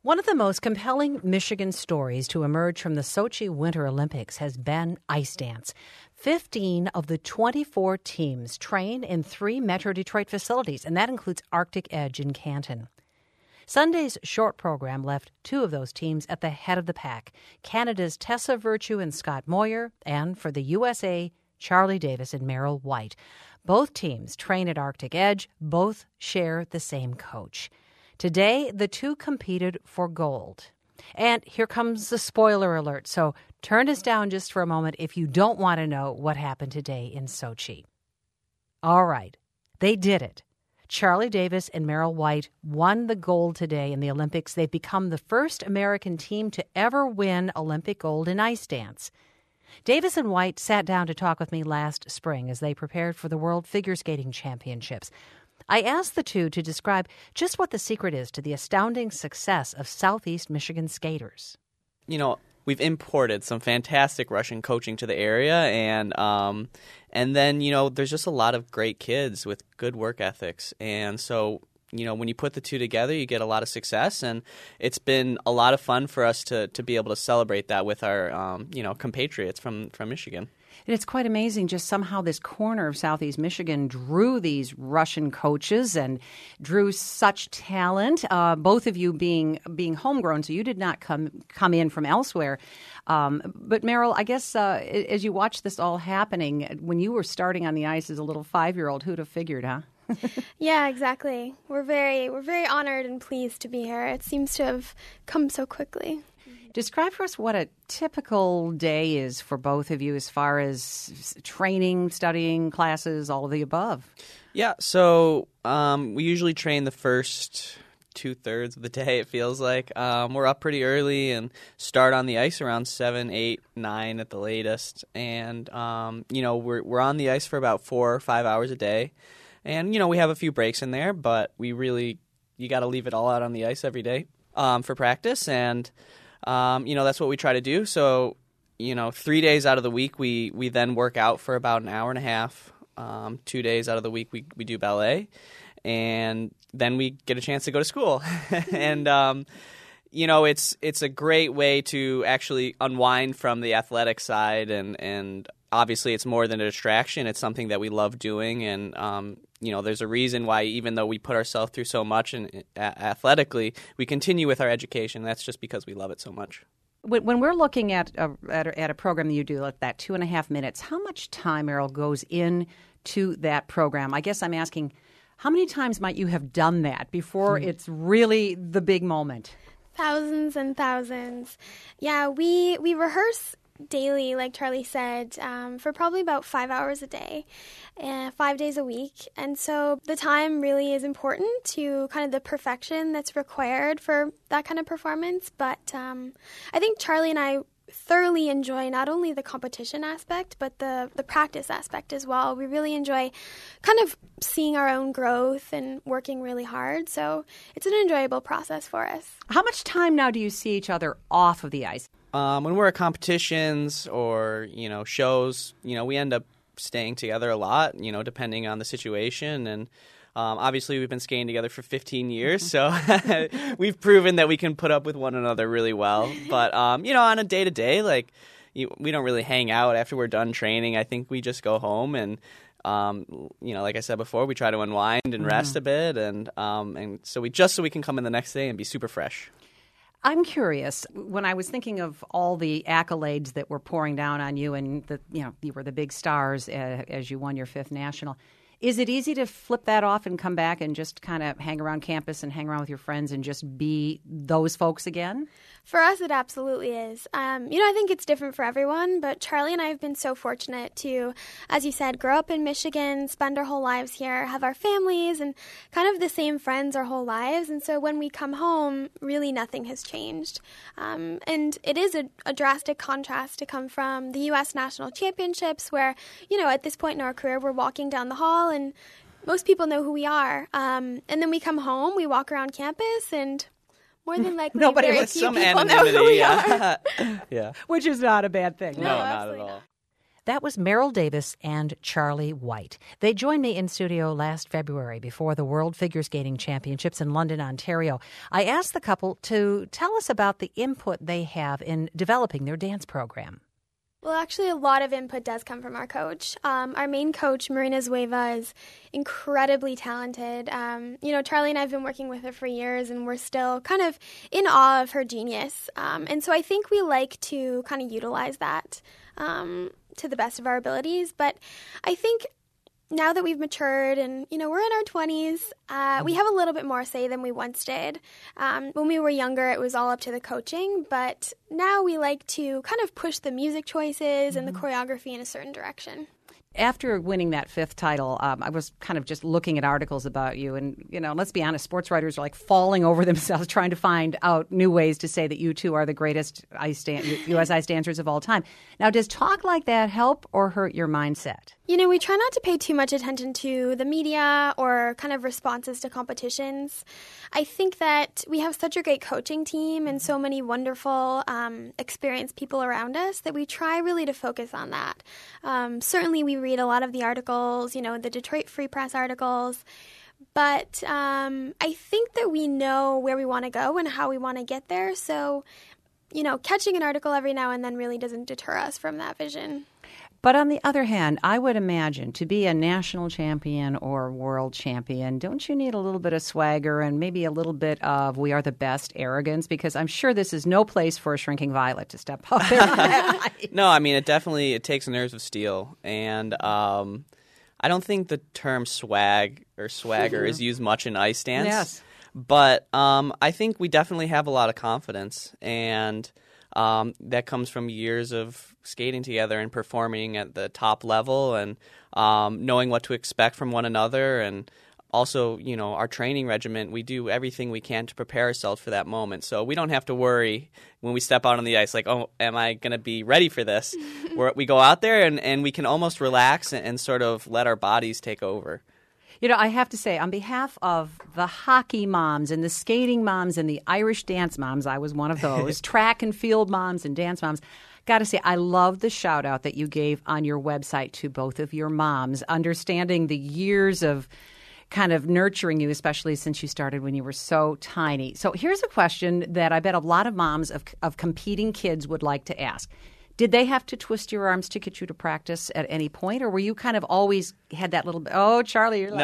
One of the most compelling Michigan stories to emerge from the Sochi Winter Olympics has been ice dance. 15 of the 24 teams train in 3 Metro Detroit facilities, and that includes Arctic Edge in Canton. Sunday's short program left 2 of those teams at the head of the pack, Canada's Tessa Virtue and Scott Moyer, and for the USA, Charlie Davis and Merrill White. Both teams train at Arctic Edge. Both share the same coach. Today, the 2 competed for gold. And here comes the spoiler alert, so turn us down just for a moment if you don't want to know what happened today in Sochi. All right, they did it. Charlie Davis and Merrill White won the gold today in the Olympics. They've become the first American team to ever win Olympic gold in ice dance. Davis and White sat down to talk with me last spring as they prepared for the World Figure Skating Championships. I asked the 2 to describe just what the secret is to the astounding success of Southeast Michigan skaters. You know, we've imported some fantastic Russian coaching to the area, and then, you know, there's just a lot of great kids with good work ethics. And so, you know, when you put the 2 together, you get a lot of success, and it's been a lot of fun for us to be able to celebrate that with our, compatriots from Michigan. And it's quite amazing just somehow this corner of Southeast Michigan drew these Russian coaches and drew such talent, both of you being homegrown, so you did not come in from elsewhere. But Merrill, I guess as you watch this all happening, when you were starting on the ice as a little 5-year-old, who'd have figured, huh? Yeah, exactly. We're very honored and pleased to be here. It seems to have come so quickly. Describe for us what a typical day is for both of you as far as training, studying, classes, all of the above. Yeah, so we usually train the first 2/3 of the day, it feels like. We're up pretty early and start on the ice around 7, 8, 9 at the latest. And, we're on the ice for about 4 or 5 hours a day. And, you know, we have a few breaks in there, but you got to leave it all out on the ice every day for practice. And that's what we try to do. So, 3 days out of the week, we then work out for about an hour and a half. 2 days out of the week, we do ballet. And then we get a chance to go to school. And, it's a great way to actually unwind from the athletic side. And obviously, it's more than a distraction. It's something that we love doing. And, there's a reason why, even though we put ourselves through so much and athletically, we continue with our education. That's just because we love it so much. When we're looking at a program that you do, like that 2.5 minutes, how much time, Merrill, goes into that program? I guess I'm asking, how many times might you have done that before it's really the big moment? Thousands and thousands. Yeah, we rehearse daily, like Charlie said, for probably about 5 hours a day, 5 days a week. And so the time really is important to kind of the perfection that's required for that kind of performance. But I think Charlie and I thoroughly enjoy not only the competition aspect, but the practice aspect as well. We really enjoy kind of seeing our own growth and working really hard. So it's an enjoyable process for us. How much time now do you see each other off of the ice? When we're at competitions or, shows, we end up staying together a lot, depending on the situation. And obviously we've been skating together for 15 years, so we've proven that we can put up with one another really well. But, on a day-to-day, we don't really hang out after we're done training. I think we just go home and, like I said before, we try to unwind and rest a bit. And so we can come in the next day and be super fresh. I'm curious, when I was thinking of all the accolades that were pouring down on you and you were the big stars as you won your 5th national, is it easy to flip that off and come back and just kind of hang around campus and hang around with your friends and just be those folks again? For us, it absolutely is. I think it's different for everyone, but Charlie and I have been so fortunate to, as you said, grow up in Michigan, spend our whole lives here, have our families, and kind of the same friends our whole lives. And so when we come home, really nothing has changed. And it is a drastic contrast to come from the U.S. National Championships where, at this point in our career, we're walking down the hall and most people know who we are. And then we come home, we walk around campus, and more than likely, nobody very with few some people anonymity. know who we are. Yeah. Which is not a bad thing. No, not at all. That was Merrill Davis and Charlie White. They joined me in studio last February before the World Figure Skating Championships in London, Ontario. I asked the couple to tell us about the input they have in developing their dance program. Well, actually, a lot of input does come from our coach. Our main coach, Marina Zueva, is incredibly talented. Charlie and I have been working with her for years, and we're still kind of in awe of her genius. And so I think we like to kind of utilize that to the best of our abilities. But I think now that we've matured and, we're in our 20s, we have a little bit more say than we once did. When we were younger, it was all up to the coaching, but now we like to kind of push the music choices and the choreography in a certain direction. After winning that 5th title, I was kind of just looking at articles about you. And, let's be honest, sports writers are like falling over themselves trying to find out new ways to say that you two are the greatest U.S. ice dancers of all time. Now, does talk like that help or hurt your mindset? We try not to pay too much attention to the media or kind of responses to competitions. I think that we have such a great coaching team and so many wonderful, experienced people around us that we try really to focus on that. Certainly, we read a lot of the articles, the Detroit Free Press articles. But I think that we know where we want to go and how we want to get there. So, catching an article every now and then really doesn't deter us from that vision. But on the other hand, I would imagine to be a national champion or world champion, don't you need a little bit of swagger and maybe a little bit of we are the best arrogance? Because I'm sure this is no place for a shrinking violet to step out there. No, I mean, it takes nerves of steel. And I don't think the term swag or swagger is used much in ice dance. Yes. But I think we definitely have a lot of confidence, and that comes from years of skating together and performing at the top level and knowing what to expect from one another. And also, our training regimen, we do everything we can to prepare ourselves for that moment. So we don't have to worry when we step out on the ice, like, oh, am I going to be ready for this? We go out there and we can almost relax and sort of let our bodies take over. I have to say, on behalf of the hockey moms and the skating moms and the Irish dance moms, I was one of those, track and field moms and dance moms, got to say, I love the shout out that you gave on your website to both of your moms, understanding the years of kind of nurturing you, especially since you started when you were so tiny. So here's a question that I bet a lot of moms of competing kids would like to ask. Did they have to twist your arms to get you to practice at any point, or were you kind of always had that little bit, oh, Charlie, you're like...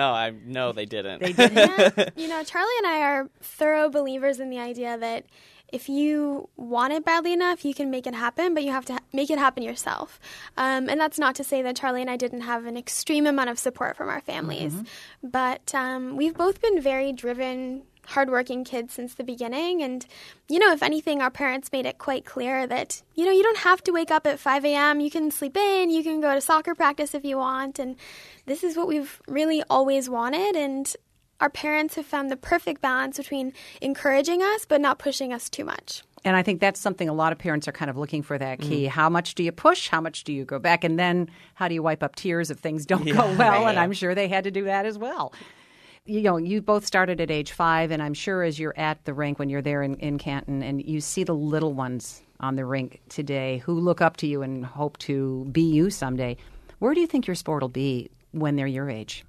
No, they didn't. They didn't? Yeah. Charlie and I are thorough believers in the idea that if you want it badly enough, you can make it happen, but you have to make it happen yourself. And that's not to say that Charlie and I didn't have an extreme amount of support from our families. Mm-hmm. But we've both been very driven, hardworking kids since the beginning. And, if anything, our parents made it quite clear that, you don't have to wake up at 5 a.m. You can sleep in. You can go to soccer practice if you want. And this is what we've really always wanted. And our parents have found the perfect balance between encouraging us but not pushing us too much. And I think that's something a lot of parents are kind of looking for, that key. How much do you push? How much do you go back? And then how do you wipe up tears if things don't go well? Right. And I'm sure they had to do that as well. You both started at age 5, and I'm sure as you're at the rink when you're there in Canton and you see the little ones on the rink today who look up to you and hope to be you someday, where do you think your sport will be when they're your age?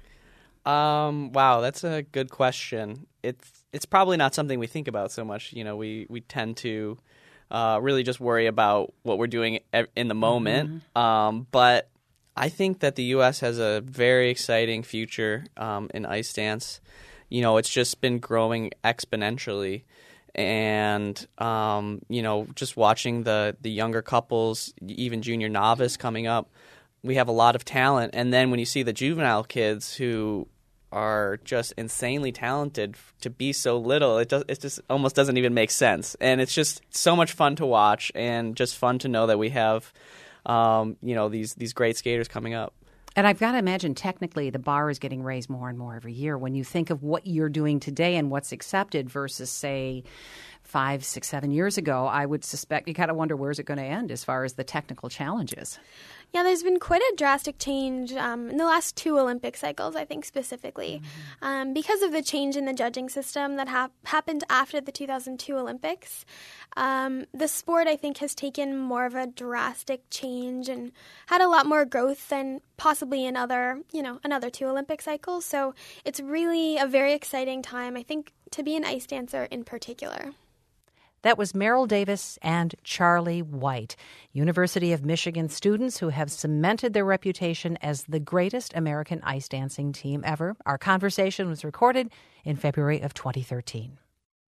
Wow, that's a good question. It's probably not something we think about so much. We tend to really just worry about what we're doing in the moment. Mm-hmm. But I think that the U.S. has a very exciting future in ice dance. It's just been growing exponentially. And, just watching the younger couples, even junior novice coming up, we have a lot of talent. And then when you see the juvenile kids who are just insanely talented to be so little, it just almost doesn't even make sense. And it's just so much fun to watch and just fun to know that we have these great skaters coming up. And I've got to imagine technically the bar is getting raised more and more every year when you think of what you're doing today and what's accepted versus, say, 5, 6, 7 years ago. I would suspect you kind of wonder, where's it going to end as far as the technical challenges? Yeah, there's been quite a drastic change in the last 2 Olympic cycles, I think specifically, because of the change in the judging system that happened after the 2002 Olympics. The sport, I think, has taken more of a drastic change and had a lot more growth than possibly in another 2 Olympic cycles. So it's really a very exciting time, I think, to be an ice dancer in particular. That was Meryl Davis and Charlie White, University of Michigan students who have cemented their reputation as the greatest American ice dancing team ever. Our conversation was recorded in February of 2013.